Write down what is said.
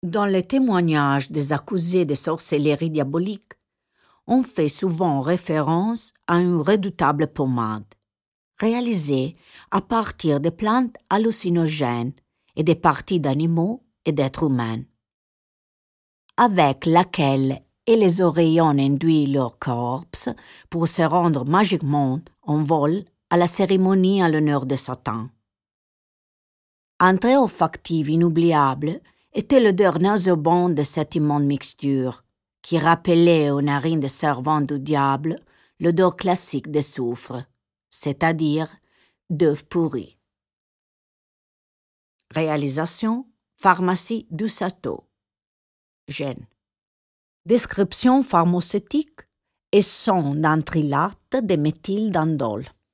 Dans les témoignages des accusés de sorcellerie diabolique, on fait souvent référence à une redoutable pommade, réalisée à partir de plantes hallucinogènes et des parties d'animaux et d'êtres humains, avec laquelle les oreillons induisent leur corps pour se rendre magiquement en vol à la cérémonie en l'honneur de Satan. Un trait olfactif inoubliable était l'odeur nauséabonde de cette immonde mixture, qui rappelait aux narines des servantes du diable l'odeur classique des soufre, c'est-à-dire d'œufs pourris. Réalisation Pharmacie du Château. Gênes. Description pharmaceutique et son d'antrilate de méthyldanidol.